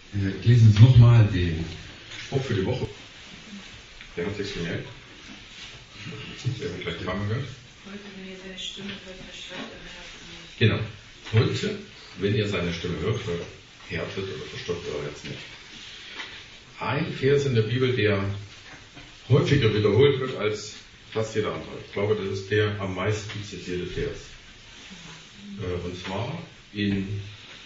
Ich lese uns nochmal den Spruch für die Woche. Der hat sich gemerkt. Der wird gleich dreimal gehört. Heute, wenn ihr seine Stimme hört, verschreckt euer Herz nicht. Genau. Heute, wenn ihr seine Stimme hört, verhärtet oder verstockt euer Herz nicht. Ein Vers in der Bibel, der häufiger wiederholt wird als fast jeder andere. Ich glaube, das ist der am meisten zitierte Vers. Und zwar im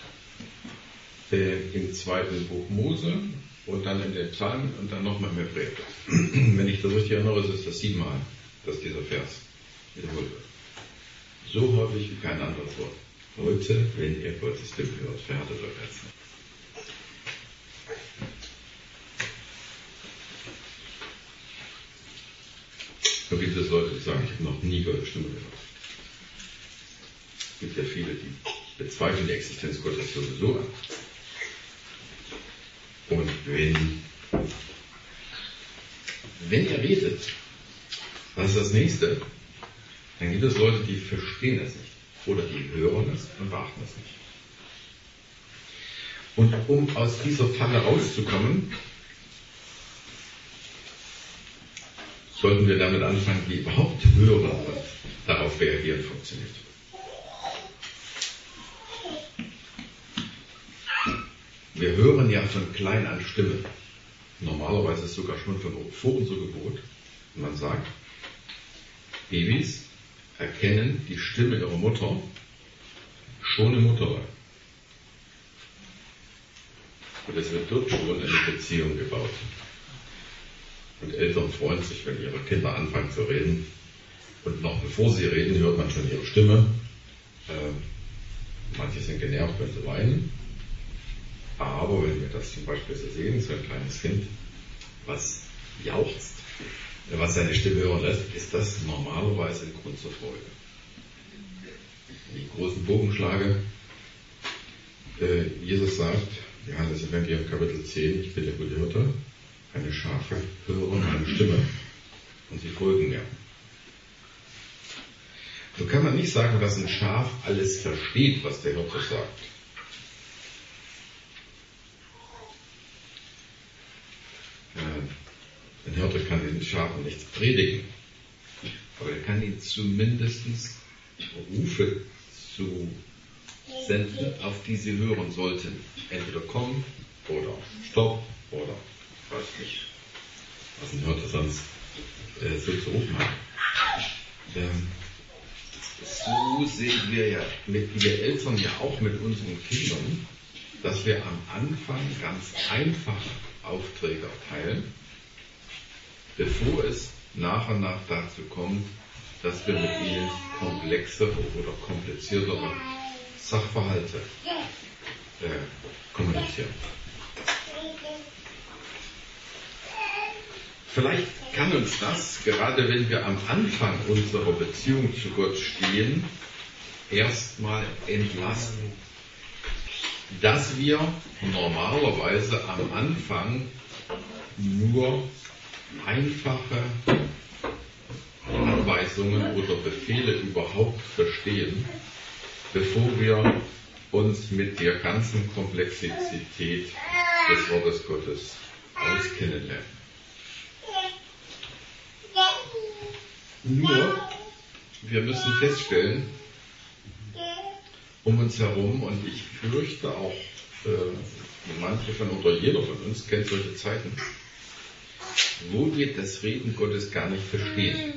zweiten Buch Mose und dann in den Psalmen und dann nochmal im Hebräer. Wenn ich das richtig erinnere, ist das 7-mal, dass dieser Vers wiederholt wird. So häufig wie kein anderes Wort. Heute, wenn ihr Gottes Stimme hört, verhärtet euer Herz nicht. Da gibt es Leute, die sagen, ich habe noch nie Gottes Stimme gehört. Es gibt ja viele, die bezweifeln die Existenz Gottes sowieso an. Und wenn ihr redet, was ist das Nächste? Dann gibt es Leute, die verstehen es nicht. Oder die hören es und beachten es nicht. Und um aus dieser Falle rauszukommen, sollten wir damit anfangen, wie überhaupt hören und darauf reagieren funktioniert. Wir hören ja von klein an Stimme. Normalerweise ist es sogar schon vor unserer Geburt. Und man sagt, Babys erkennen die Stimme ihrer Mutter schon im Mutterleib. Und es wird dort schon eine Beziehung gebaut. Und Eltern freuen sich, wenn ihre Kinder anfangen zu reden. Und noch bevor sie reden, hört man schon ihre Stimme. Manche sind genervt, wenn sie weinen. Aber wenn wir das zum Beispiel so sehen, so ein kleines Kind, was jauchzt, was seine Stimme hören lässt, ist das normalerweise ein Grund zur Freude. Wenn ich einen großen Bogen schlage, Jesus sagt, Johannes Evangelium Kapitel 10, ich bin der gute Hirte, meine Schafe hören meine Stimme und sie folgen mir. So kann man nicht sagen, dass ein Schaf alles versteht, was der Hirte sagt. Ein Hirte kann den Schafen nichts predigen, aber er kann ihnen zumindest Rufe zu senden, auf die sie hören sollten. Entweder komm oder stopp oder weiß nicht, was ein Hirte sonst so zu rufen hat. So sehen wir Eltern ja auch mit unseren Kindern, dass wir am Anfang ganz einfache Aufträge erteilen, bevor es nach und nach dazu kommt, dass wir mit ihnen komplexere oder kompliziertere Sachverhalte kommunizieren. Vielleicht kann uns das, gerade wenn wir am Anfang unserer Beziehung zu Gott stehen, erstmal entlasten. Dass wir normalerweise am Anfang nur einfache Anweisungen oder Befehle überhaupt verstehen, bevor wir uns mit der ganzen Komplexität des Wortes Gottes auskennen lernen. Nur, wir müssen feststellen, um uns herum, und ich fürchte auch, manche oder jeder von uns kennt solche Zeiten, wo wir das Reden Gottes gar nicht verstehen.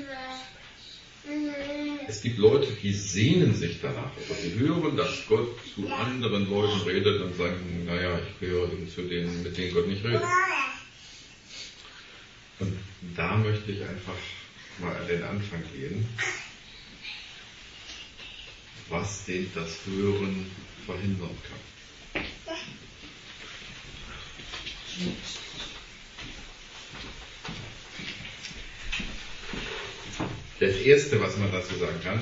Es gibt Leute, die sehnen sich danach, oder sie hören, dass Gott zu anderen Leuten redet und sagen, naja, ich gehöre eben zu denen, mit denen Gott nicht redet. Und da möchte ich einfach mal an den Anfang gehen, was denn das Hören verhindern kann. Das Erste, was man dazu sagen kann,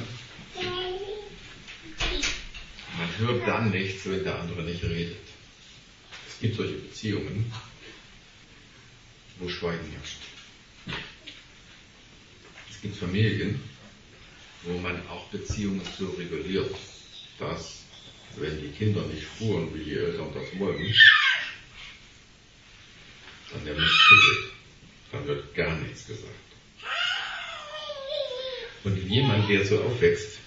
man hört dann nichts, wenn der andere nicht redet. Es gibt solche Beziehungen, wo Schweigen herrscht. Es gibt Familien, wo man auch Beziehungen so reguliert, dass, wenn die Kinder nicht fuhren, wie die Eltern das wollen, dann der Mund schüttelt, dann wird gar nichts gesagt. Und jemand, der so aufwächst,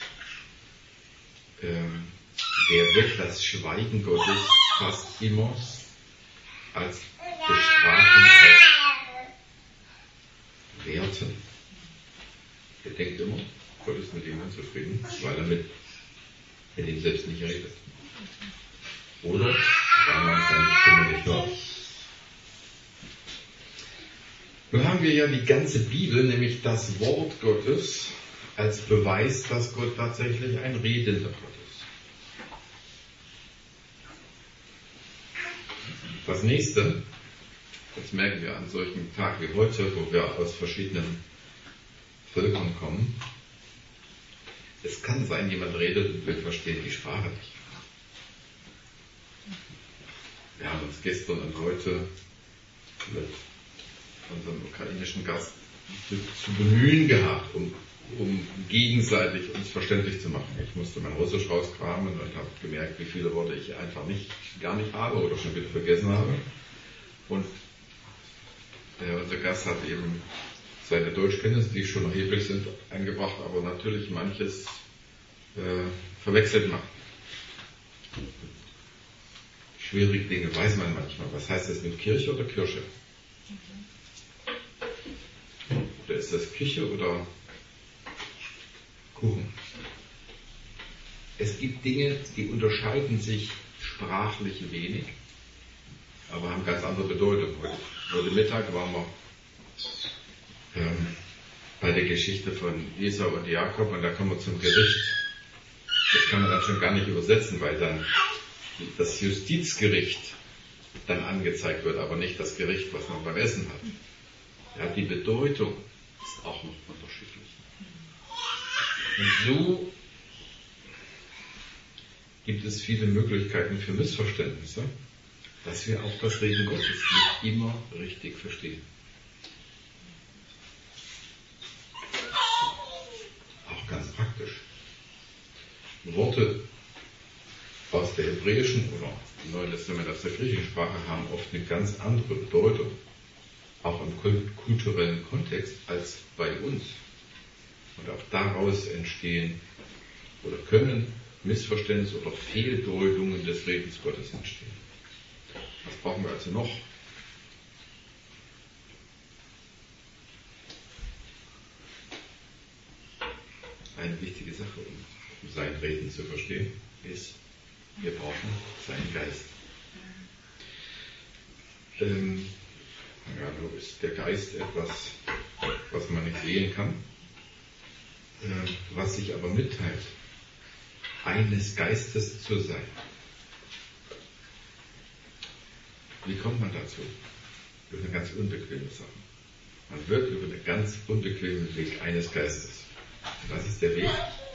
der wird das Schweigen Gottes fast immer als Bestrafung, als Werten. Er denkt immer, Gott ist mit ihm unzufrieden, weil er mit ihm selbst nicht redet. Oder weil man seine Stimme nicht hört. Nun haben wir ja die ganze Bibel, nämlich das Wort Gottes, als Beweis, dass Gott tatsächlich ein redender Gott ist. Das nächste, das merken wir an solchen Tagen wie heute, wo wir aus verschiedenen Völkern kommen. Es kann sein, jemand redet und wir verstehen die Sprache nicht. Wir haben uns gestern und heute mit unserem ukrainischen Gast zu bemühen gehabt, um gegenseitig uns verständlich zu machen. Ich musste mein Russisch rauskramen und habe gemerkt, wie viele Worte ich einfach gar nicht habe oder schon wieder vergessen habe. Und unser Gast hat eben seine Deutschkenntnisse, die schon erheblich sind, eingebracht, aber natürlich manches verwechselt macht. Schwierige Dinge weiß man manchmal. Was heißt das mit Kirche oder Kirche? Oder ist das Küche oder Kuchen? Es gibt Dinge, die unterscheiden sich sprachlich wenig, aber haben ganz andere Bedeutung. Heute Mittag waren wir bei der Geschichte von Esau und Jakob und da kommen wir zum Gericht. Das kann man dann schon gar nicht übersetzen, weil dann das Justizgericht dann angezeigt wird, aber nicht das Gericht, was man beim Essen hat. Ja, die Bedeutung ist auch noch unterschiedlich. Und so gibt es viele Möglichkeiten für Missverständnisse, dass wir auch das Reden Gottes nicht immer richtig verstehen. Auch ganz praktisch. Worte aus der hebräischen oder im Neuen Testament aus der griechischen Sprache haben oft eine ganz andere Bedeutung, auch im kulturellen Kontext, als bei uns. Und auch daraus entstehen oder können Missverständnisse oder Fehldeutungen des Redens Gottes entstehen. Was brauchen wir also noch? Eine wichtige Sache, um sein Reden zu verstehen, ist, wir brauchen seinen Geist. Nur ist der Geist etwas, was man nicht sehen kann, was sich aber mitteilt, eines Geistes zu sein. Wie kommt man dazu? Über eine ganz unbequeme Sache. Man wird über einen ganz unbequemen Weg eines Geistes. Und was ist der Weg?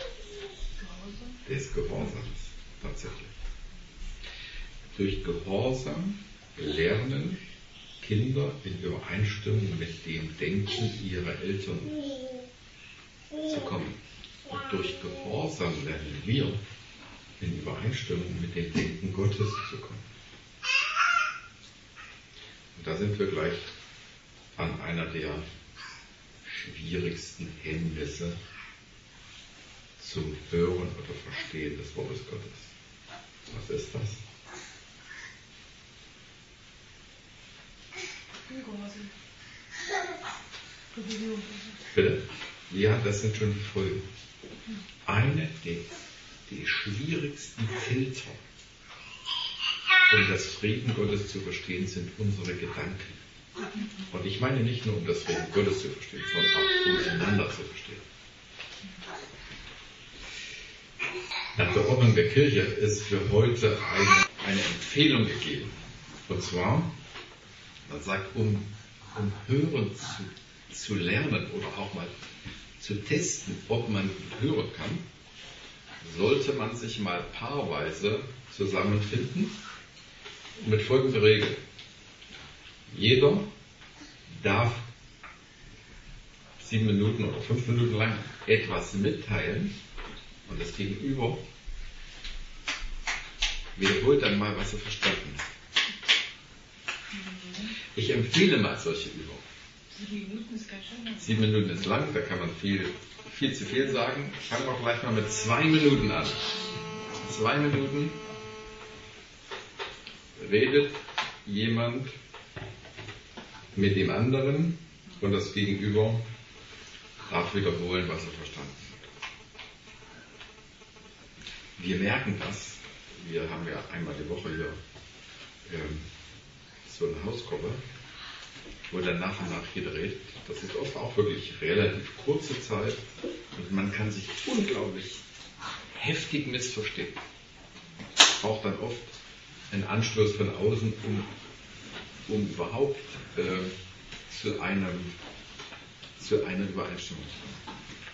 Des Gehorsams, tatsächlich. Durch Gehorsam lernen Kinder in Übereinstimmung mit dem Denken ihrer Eltern zu kommen. Und durch Gehorsam lernen wir in Übereinstimmung mit dem Denken Gottes zu kommen. Und da sind wir gleich an einer der schwierigsten Hemmnisse zum Hören oder Verstehen des Wortes Gottes. Was ist das? Bitte? Ja, das sind schon die Folgen. Eine der schwierigsten Filter, um das Reden Gottes zu verstehen, sind unsere Gedanken. Und ich meine nicht nur, um das Reden Gottes zu verstehen, sondern auch um einander zu verstehen. Nach der Ordnung der Kirche ist für heute eine Empfehlung gegeben. Und zwar, man sagt, um Hören zu lernen oder auch mal zu testen, ob man hören kann, sollte man sich mal paarweise zusammenfinden mit folgender Regel. Jeder darf 7 Minuten oder 5 Minuten lang etwas mitteilen und das Gegenüber wiederholt dann mal, was er verstanden hat. Ich empfehle mal solche Übungen. 7 Minuten ist ganz schön lang. 7 Minuten ist lang, da kann man viel zu viel sagen. Fangen wir gleich mal mit 2 Minuten an. 2 Minuten redet jemand mit dem anderen und das Gegenüber darf wiederholen, was er verstanden hat. Wir merken das. Wir haben ja einmal die Woche hier so eine Hausgruppe, wo dann nach und nach jeder redet. Das ist oft auch wirklich relativ kurze Zeit und man kann sich unglaublich heftig missverstehen. Es braucht dann oft einen Anstoß von außen, um überhaupt zu einer Übereinstimmung zu kommen.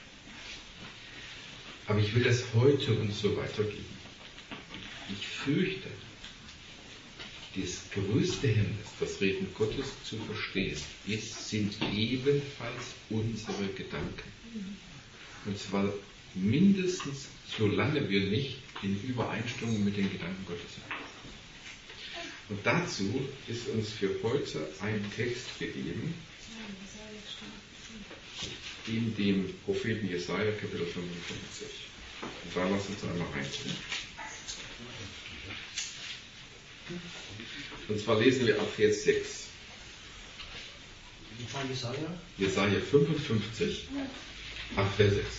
Aber ich will das heute uns so weitergeben. Ich fürchte, das größte Hemmnis, das Reden Gottes zu verstehen, sind ebenfalls unsere Gedanken. Und zwar mindestens, solange wir nicht in Übereinstimmung mit den Gedanken Gottes sind. Und dazu ist uns für heute ein Text gegeben, in dem Propheten Jesaja, Kapitel 55. Und da lass uns einmal reingucken. Und zwar lesen wir ab Vers 6. Jesaja 55, ab Vers 6.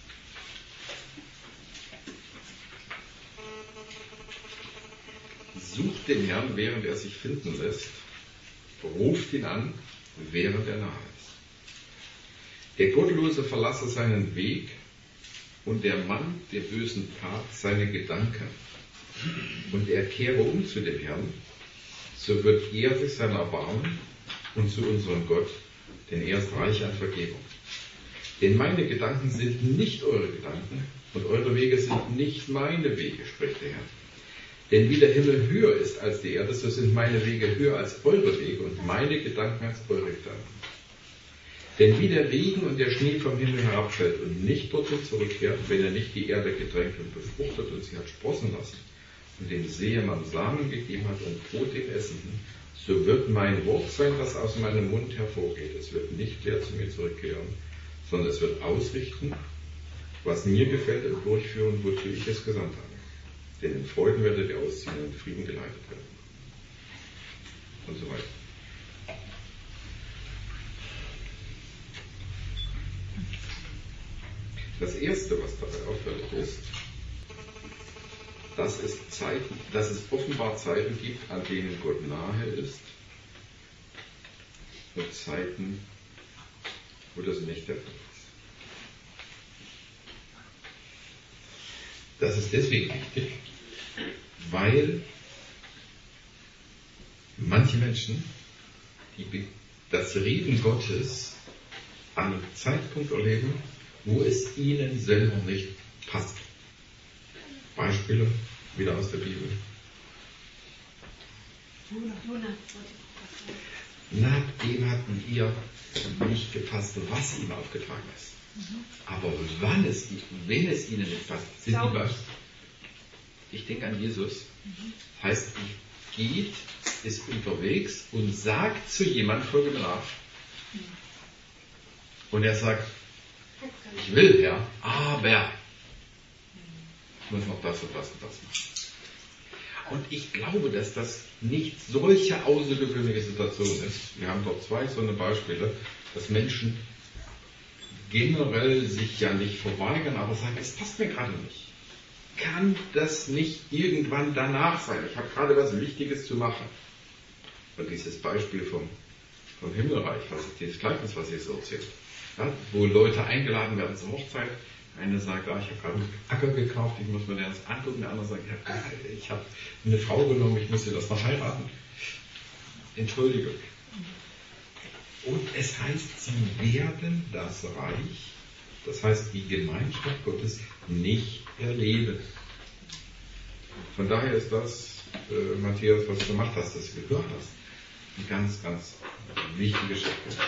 Sucht den Herrn, während er sich finden lässt. Ruft ihn an, während er nahe ist. Der Gottlose verlasse seinen Weg und der Mann der bösen Tat seine Gedanken. Und er kehre um zu dem Herrn, so wird er sich seiner erbarmen und zu unserem Gott, denn er ist reich an Vergebung. Denn meine Gedanken sind nicht eure Gedanken und eure Wege sind nicht meine Wege, spricht der Herr. Denn wie der Himmel höher ist als die Erde, so sind meine Wege höher als eure Wege und meine Gedanken als eure Gedanken. Denn wie der Regen und der Schnee vom Himmel herabfällt und nicht dorthin zurückkehrt, wenn er nicht die Erde getränkt und befruchtet und sie hat sprossen lassen und dem Sämann Samen gegeben hat und Brot dem Essenden, so wird mein Wort sein, das aus meinem Mund hervorgeht. Es wird nicht leer zu mir zurückkehren, sondern es wird ausrichten, was mir gefällt und durchführen, wozu ich es gesandt habe. Denn in Freuden werdet ihr ausziehen und in Frieden geleitet werden. Und so weiter. Das Erste, was dabei auffällig ist, dass es offenbar Zeiten gibt, an denen Gott nahe ist und Zeiten, wo das nicht der Fall ist. Das ist deswegen wichtig, weil manche Menschen das Reden Gottes an einem Zeitpunkt erleben, wo es ihnen selber nicht passt. Beispiele wieder aus der Bibel. Na, dem hat ihr nicht gepasst, was ihm aufgetragen ist. Aber wenn es ihnen nicht passt, sind die was? Ich denke an Jesus. Heißt, geht, ist unterwegs und sagt zu jemandem, folge mir nach. Und er sagt, ich will, ja, aber ich muss noch das und das und das machen. Und ich glaube, dass das nicht solche außergewöhnliche Situation ist. Wir haben dort 2 so eine Beispiele, dass Menschen generell sich ja nicht verweigern, aber sagen, es passt mir gerade nicht. Kann das nicht irgendwann danach sein? Ich habe gerade was Wichtiges zu machen. Und dieses Beispiel vom Himmelreich, was ist dieses Gleichnis, was Jesus erzählt, ja, wo Leute eingeladen werden zur Hochzeit. Einer sagt, ich habe gerade einen Acker gekauft, ich muss mir das angucken. Der andere sagt, ich habe eine Frau genommen, ich muss sie das noch heiraten. Entschuldigung. Und es heißt, sie werden das Reich, das heißt die Gemeinschaft Gottes, nicht erleben. Von daher ist das, Matthias, was du gemacht hast, das du gehört hast, eine ganz, ganz wichtige Schritte.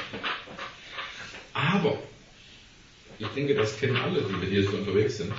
Aber, ich denke, das kennen alle, die mit Jesus unterwegs sind,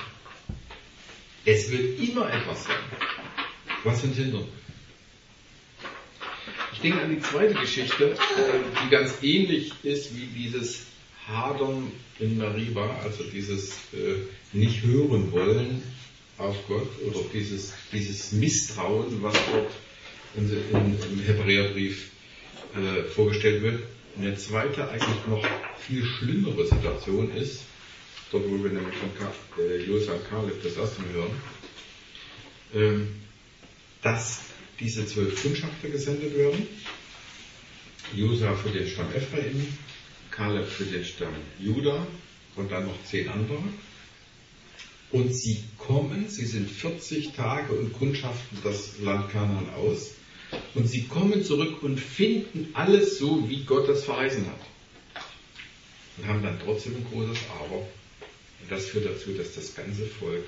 es wird immer etwas sein, was uns hindert. Ich denke an die zweite Geschichte, die ganz ähnlich ist wie dieses Hadern in Meriba, also dieses nicht hören wollen auf Gott oder dieses Misstrauen, was dort im Hebräerbrief vorgestellt wird. Eine zweite, eigentlich noch viel schlimmere Situation ist, dort wo wir nämlich von Josua und Kaleb das erste Mal hören, dass diese 12 Kundschafter gesendet werden. Josua für den Stamm Ephraim, Kaleb für den Stamm Juda und dann noch 10 andere. Und sie kommen, sie sind 40 Tage und kundschaften das Land Kanaan aus. Und sie kommen zurück und finden alles so, wie Gott das verheißen hat. Und haben dann trotzdem ein großes Aber. Und das führt dazu, dass das ganze Volk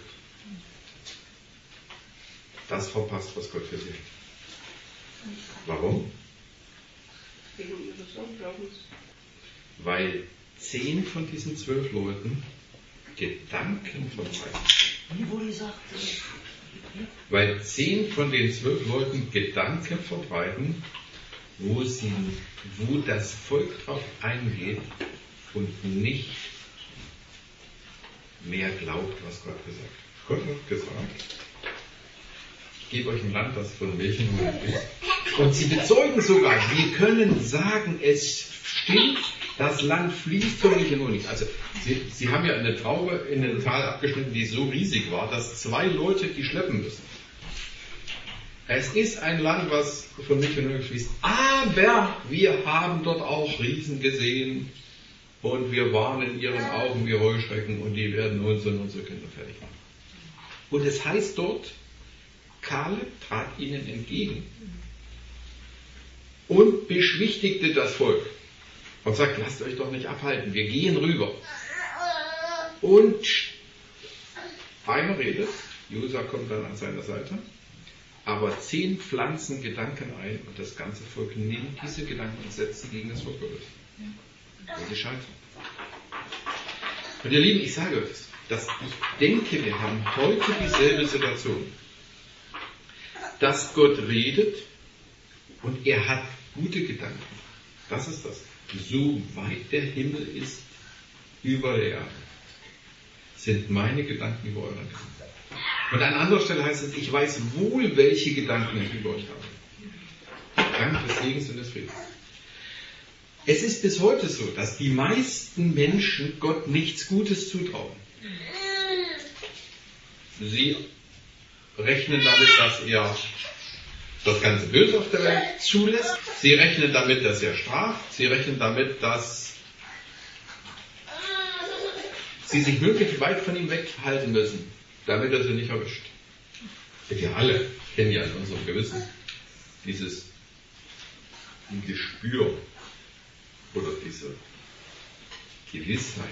das verpasst, was Gott für sie hat. Warum? Wegen ihres Unglaubens. Weil 10 von diesen 12 Leuten Gedanken verbreiten. Weil 10 von den 12 Leuten Gedanken verbreiten, wo das Volk drauf eingeht und nicht mehr glaubt, was Gott gesagt hat. Gott hat gesagt, ich gebe euch ein Land, das von Milch und Honig ist. Und sie bezeugen sogar, wir können sagen, es stimmt, das Land fließt von Milch und Honig. Also sie haben ja eine Traube in den Tal abgeschnitten, die so riesig war, dass 2 Leute die schleppen müssen. Es ist ein Land, was von Milch und Honig fließt, aber wir haben dort auch Riesen gesehen und wir waren in ihren Augen wie Heuschrecken und die werden uns und unsere Kinder fertig machen. Und es heißt dort, Kaleb trat ihnen entgegen und beschwichtigte das Volk und sagt, lasst euch doch nicht abhalten, wir gehen rüber. Und einer redet, Josua kommt dann an seiner Seite, aber 10 pflanzen Gedanken ein und das ganze Volk nimmt diese Gedanken und setzt sie gegen das Volk Gottes. Und sie scheitern. Und ihr Lieben, ich sage euch, dass ich denke, wir haben heute dieselbe Situation, dass Gott redet und er hat gute Gedanken. Das ist das. So weit der Himmel ist über der Erde, sind meine Gedanken über eure Gedanken. Und an anderer Stelle heißt es, ich weiß wohl, welche Gedanken ich über euch habe. Gedanken des Segens und des Friedens. Es ist bis heute so, dass die meisten Menschen Gott nichts Gutes zutrauen. Sie rechnen damit, dass er das ganze Böse auf der Welt zulässt. Sie rechnen damit, dass er straft. Sie rechnen damit, dass sie sich möglichst weit von ihm weghalten müssen, damit er sie nicht erwischt. Wir alle kennen ja in unserem Gewissen dieses Gespür oder diese Gewissheit,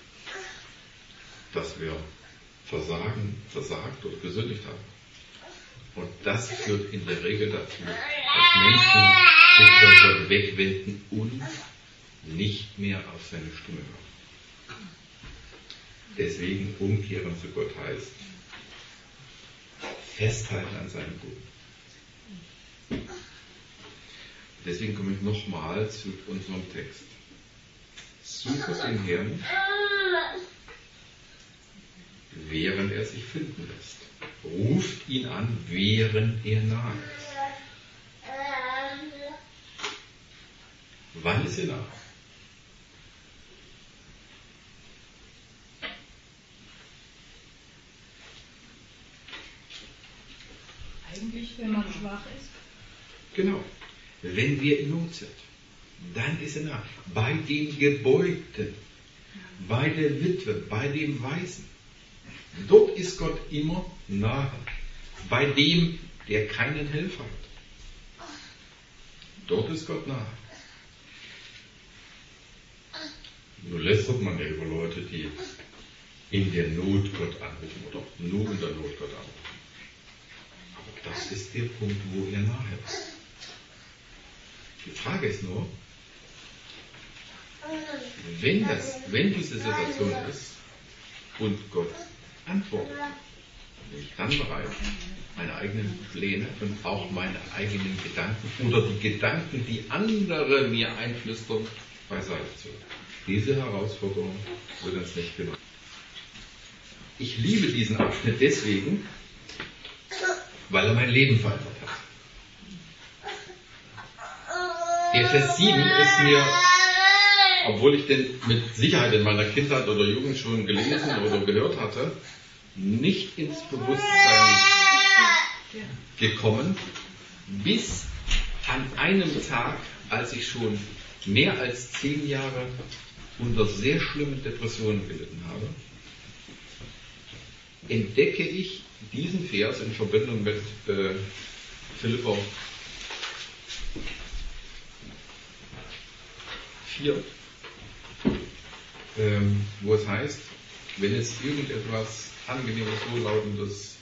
dass wir versagt oder gesündigt haben. Und das führt in der Regel dazu, dass Menschen sich von Gott wegwenden und nicht mehr auf seine Stimme hören. Deswegen umkehren zu Gott heißt, festhalten an seinem Guten. Deswegen komme ich nochmal zu unserem Text. Suche den Herrn, während er sich finden lässt. Ruft ihn an, während er nahe ist. Wann ist er nahe? Eigentlich, wenn man schwach ist. Genau. Wenn wir in Not sind, dann ist er nahe. Bei dem Gebeugten, bei der Witwe, bei dem Waisen. Dort ist Gott immer nahe. Bei dem, der keinen Helfer hat. Dort ist Gott nahe. Nur lästert man ja über Leute, die in der Not Gott anrufen oder nur in der Not Gott anrufen. Aber das ist der Punkt, wo er nahe ist. Die Frage ist nur, wenn diese Situation ist und Gott antwortet, bin ich dann bereit, meine eigenen Pläne und auch meine eigenen Gedanken oder die Gedanken, die andere mir einflüstern, beiseite zu legen. Diese Herausforderung wird uns nicht genommen. Ich liebe diesen Abschnitt deswegen, weil er mein Leben verändert hat. Der Vers 7 ist mir, obwohl ich den mit Sicherheit in meiner Kindheit oder Jugend schon gelesen oder gehört hatte, nicht ins Bewusstsein gekommen, bis an einem Tag, als ich schon mehr als 10 Jahre unter sehr schlimmen Depressionen gelitten habe, entdecke ich diesen Vers in Verbindung mit Philipper 4, wo es heißt, wenn es irgendetwas Angenehmes, Wohllautendes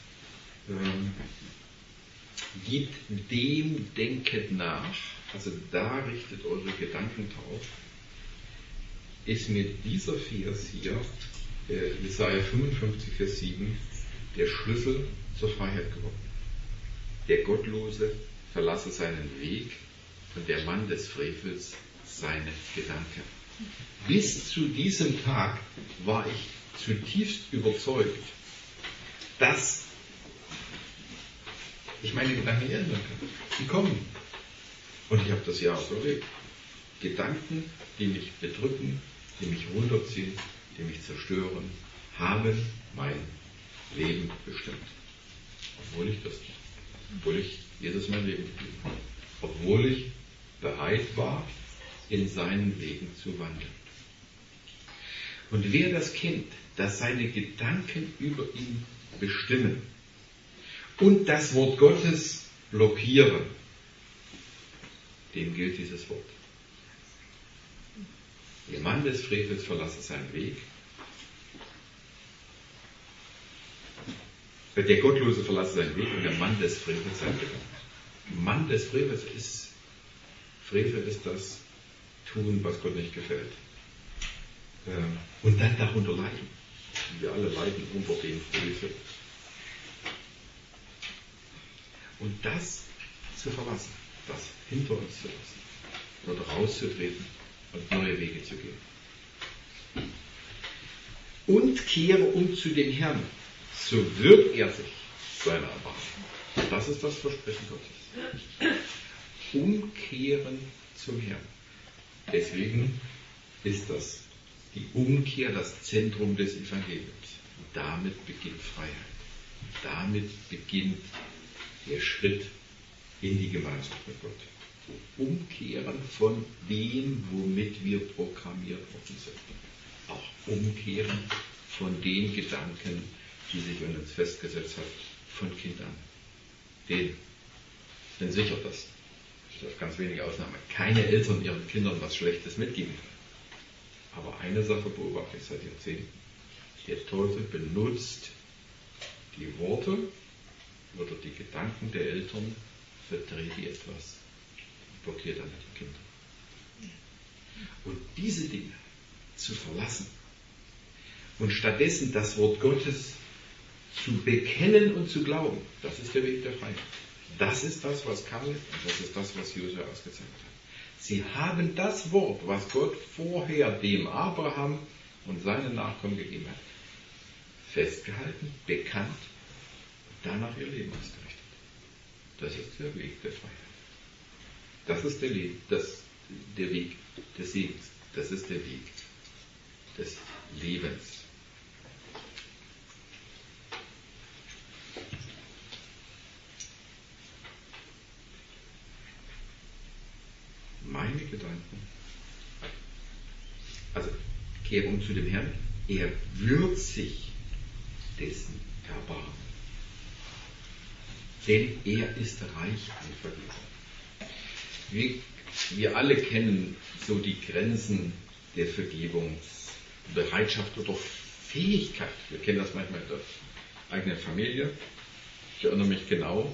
gibt, dem denket nach, also da richtet eure Gedanken drauf, ist mir dieser Vers hier, Jesaja 55, Vers 7, der Schlüssel zur Freiheit geworden. Der Gottlose verlasse seinen Weg und der Mann des Frevels seine Gedanken. Bis zu diesem Tag war ich zutiefst überzeugt, dass ich meine Gedanken ändern kann. Die kommen. Und ich habe das ja auch erlebt. Gedanken, die mich bedrücken, die mich runterziehen, die mich zerstören, haben mein Leben bestimmt. Obwohl ich Jesus mein Leben gegeben habe. Obwohl ich bereit war, in seinen Wegen zu wandeln. Und wer das kennt, dass seine Gedanken über ihn bestimmen und das Wort Gottes blockieren, dem gilt dieses Wort. Der Mann des Frevels verlasse seinen Weg. Der Gottlose verlasse seinen Weg und der Mann des Frevels seinen Gedanken. Mann des Frevels ist, Frevel ist das Tun, was Gott nicht gefällt. Und dann darunter leiden. Wir alle leiden unter dem Frevel. Und das zu verlassen, das hinter uns zu lassen, dort rauszutreten und neue Wege zu gehen. Und kehre um zu dem Herrn, so wird er sich seiner erbarmen. Das ist das Versprechen Gottes. Umkehren zum Herrn. Deswegen ist das die Umkehr das Zentrum des Evangeliums. Damit beginnt Freiheit. Damit beginnt der Schritt in die Gemeinschaft mit Gott. Umkehren von dem, womit wir programmiert worden sind. Auch umkehren von den Gedanken, die sich in uns festgesetzt hat, von Kind an. Ich bin sicher, dass auf ganz wenige Ausnahmen keine Eltern ihren Kindern was Schlechtes mitgeben können. Aber eine Sache beobachte ich seit Jahrzehnten. Der Teufel benutzt die Worte oder die Gedanken der Eltern, verdreht die etwas, blockiert damit die Kinder. Und diese Dinge zu verlassen und stattdessen das Wort Gottes zu bekennen und zu glauben, das ist der Weg der Freiheit. Das ist das, was Kaleb und das ist das, was Josua ausgezeichnet hat. Sie haben das Wort, was Gott vorher dem Abraham und seinen Nachkommen gegeben hat, festgehalten, bekannt und danach ihr Leben ausgerichtet. Das ist der Weg der Freiheit. Das ist der Weg des Segens. Das ist der Weg des Lebens. Meine Gedanken, also kehre um zu dem Herrn, er wird sich dessen erbarmen. Denn er ist reich an Vergebung. Wir alle kennen so die Grenzen der Vergebungsbereitschaft oder Fähigkeit. Wir kennen das manchmal in der eigenen Familie. Ich erinnere mich genau,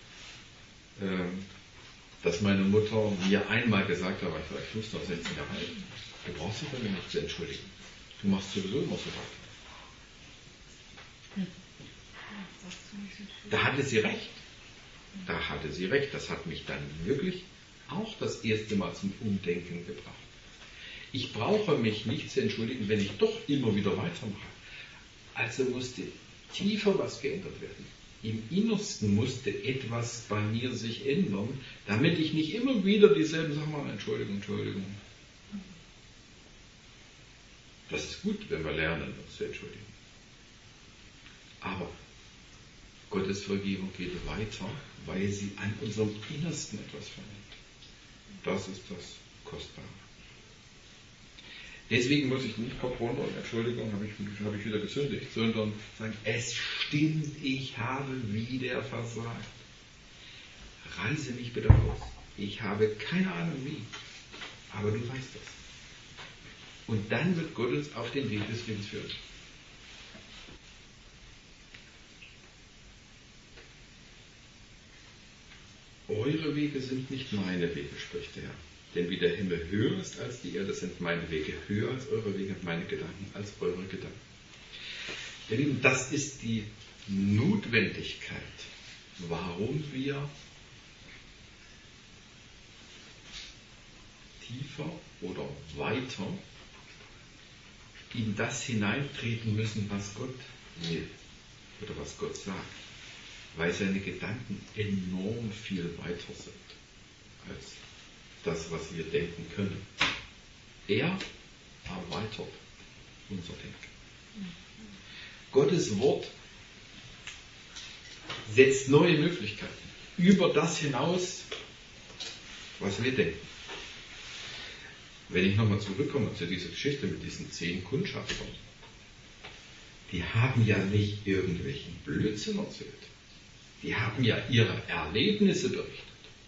dass meine Mutter mir einmal gesagt hat, ich war 15 oder 16 Jahre alt, du brauchst dich bei mir nicht zu entschuldigen. Du machst sowieso immer so weiter. Da hatte sie recht. Da hatte sie recht. Das hat mich dann wirklich auch das erste Mal zum Umdenken gebracht. Ich brauche mich nicht zu entschuldigen, wenn ich doch immer wieder weitermache. Also musste tiefer was geändert werden. Im Innersten musste etwas bei mir sich ändern, damit ich nicht immer wieder dieselben Sachen mache. Entschuldigung. Das ist gut, wenn wir lernen, uns zu entschuldigen. Aber Gottes Vergebung geht weiter, weil sie an unserem Innersten etwas verändert. Das ist das Kostbare. Deswegen muss ich nicht verbrauchen, Entschuldigung, habe ich wieder gesündigt, sondern sagen, es stimmt, ich habe wieder versagt. Reiße mich bitte raus. Ich habe keine Ahnung wie, aber du weißt das. Und dann wird Gott uns auf den Weg des Lebens führen. Eure Wege sind nicht meine Wege, spricht der Herr. Denn wie der Himmel höher ist als die Erde, sind meine Wege höher als eure Wege, meine Gedanken als eure Gedanken. Ihr Lieben, das ist die Notwendigkeit, warum wir tiefer oder weiter in das hineintreten müssen, was Gott will oder was Gott sagt, weil seine Gedanken enorm viel weiter sind als das, was wir denken können. Er erweitert unser Denken. Gottes Wort setzt neue Möglichkeiten über das hinaus, was wir denken. Wenn ich nochmal zurückkomme zu dieser Geschichte mit diesen 10 Kundschaftern, die haben ja nicht irgendwelchen Blödsinn erzählt. Die haben ja ihre Erlebnisse berichtet.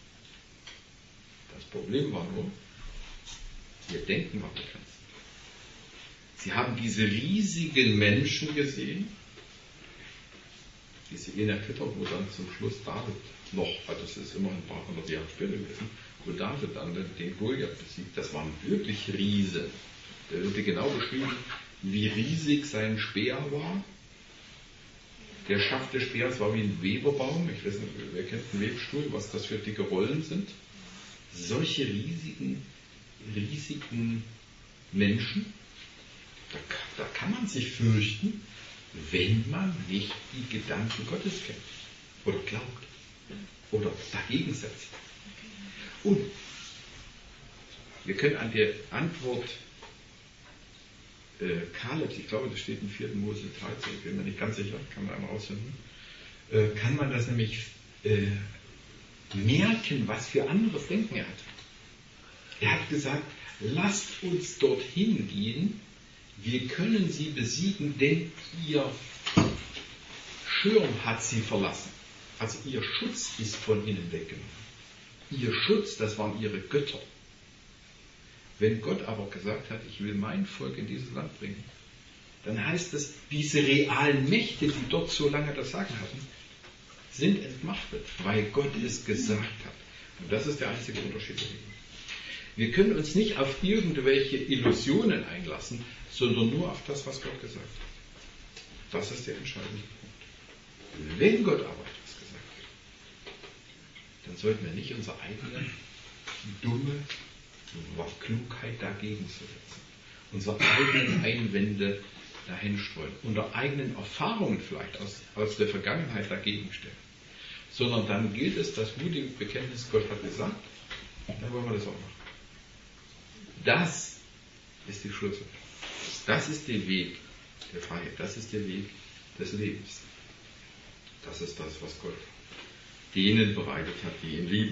Das Problem war nur, ihr Denken war begrenzt. Sie haben diese riesigen Menschen gesehen, diese Enakitter, wo dann zum Schluss David noch, also es ist immer ein paar hundert Jahre später gewesen, wo David dann den Goliath besiegt. Das waren wirklich Riesen. Da wird genau beschrieben, wie riesig sein Speer war. Der Schaft des Speers war wie ein Weberbaum. Ich weiß nicht, wer kennt einen Webstuhl, was das für dicke Rollen sind. Solche riesigen Menschen, da kann man sich fürchten, wenn man nicht die Gedanken Gottes kennt oder glaubt oder dagegen setzt. Und wir können an der Antwort Kalebs, ich glaube, das steht in 4. Mose 13, ich bin mir nicht ganz sicher, kann man einmal rausfinden, kann man das nämlich merken, was für anderes Denken er hat. Er hat gesagt, lasst uns dorthin gehen, wir können sie besiegen, denn ihr Schirm hat sie verlassen. Also ihr Schutz ist von ihnen weggenommen. Ihr Schutz, das waren ihre Götter. Wenn Gott aber gesagt hat, ich will mein Volk in dieses Land bringen, dann heißt es, diese realen Mächte, die dort so lange das Sagen hatten, sind entmachtet, weil Gott es gesagt hat. Und das ist der einzige Unterschied. Wir können uns nicht auf irgendwelche Illusionen einlassen, sondern nur auf das, was Gott gesagt hat. Das ist der entscheidende Punkt. Wenn Gott aber etwas gesagt hat, dann sollten wir nicht unsere eigene dumme Klugheit dagegen zu setzen, unsere eigenen Einwände dahin streuen, unsere eigenen Erfahrungen vielleicht aus der Vergangenheit dagegen stellen, sondern dann gilt es, das mutige Bekenntnis, Gott hat gesagt, dann wollen wir das auch machen. Das ist die Schlüssel. Das ist der Weg der Freiheit. Das ist der Weg des Lebens. Das ist das, was Gott denen bereitet hat, die ihn lieben.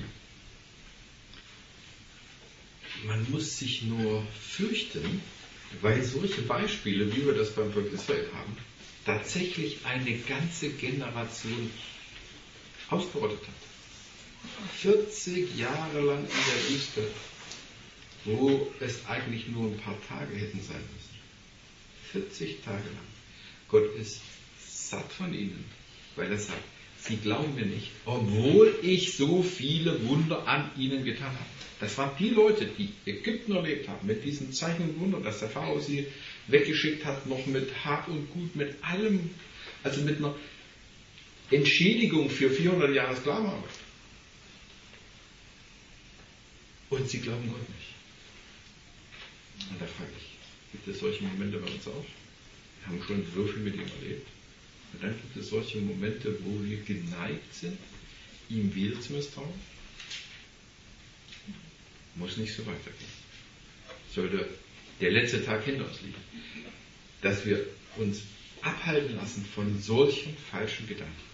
Man muss sich nur fürchten, weil solche Beispiele, wie wir das beim Volk Israel haben, tatsächlich eine ganze Generation ausgerottet hat. 40 Jahre lang in der Wüste, wo es eigentlich nur ein paar Tage hätten sein müssen. 40 Tage lang. Gott ist satt von ihnen, weil er sagt, sie glauben mir nicht, obwohl ich so viele Wunder an ihnen getan habe. Das waren die Leute, die Ägypten erlebt haben, mit diesen Zeichen und Wundern, dass der Pharao sie weggeschickt hat, noch mit Hab und Gut, mit allem, also mit einer Entschädigung für 400 Jahre Sklavenarbeit. Und sie glauben Gott nicht. Und da frage ich, gibt es solche Momente bei uns auch? Wir haben schon so viel mit ihm erlebt. Und dann gibt es solche Momente, wo wir geneigt sind, ihm wieder zu misstrauen. Muss nicht so weitergehen. Sollte der letzte Tag hinter uns liegen. Dass wir uns abhalten lassen von solchen falschen Gedanken.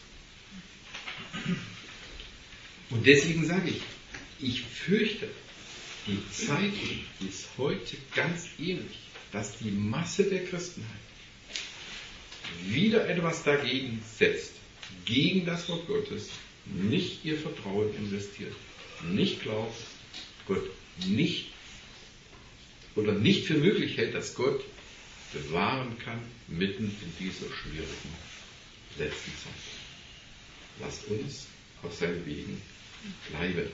Und deswegen sage ich fürchte, die Zeit ist heute ganz ähnlich, dass die Masse der Christenheit wieder etwas dagegen setzt, gegen das Wort Gottes, nicht ihr Vertrauen investiert, nicht glaubt, Gott nicht oder nicht für möglich hält, dass Gott bewahren kann, mitten in dieser schwierigen letzten Zeit. Lasst uns auf seinen Wegen bleiben.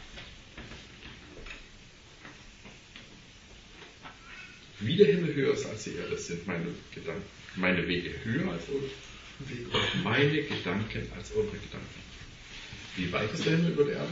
Wie der Himmel höher ist als die Erde, sind meine Gedanken, meine Wege höher als eure Wege und meine Gedanken als eure Gedanken. Wie weit ist der Himmel über der Erde?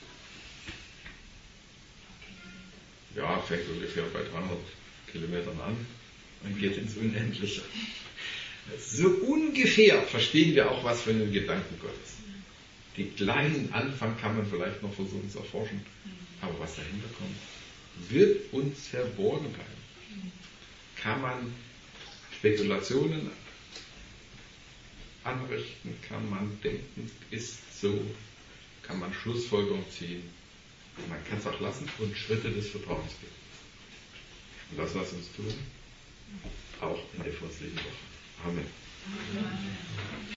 Ja, fängt ungefähr bei 300 Kilometern an und geht ins Unendliche. So ungefähr verstehen wir auch, was für einen Gedanken Gott ist. Den kleinen Anfang kann man vielleicht noch versuchen zu erforschen, aber was dahinter kommt, wird uns verborgen bleiben. Kann man Spekulationen anrichten, kann man denken, ist so, kann man Schlussfolgerungen ziehen. Man kann es auch lassen und Schritte des Vertrauens gehen. Und das lass uns tun, auch in der vorliegenden Woche. Amen.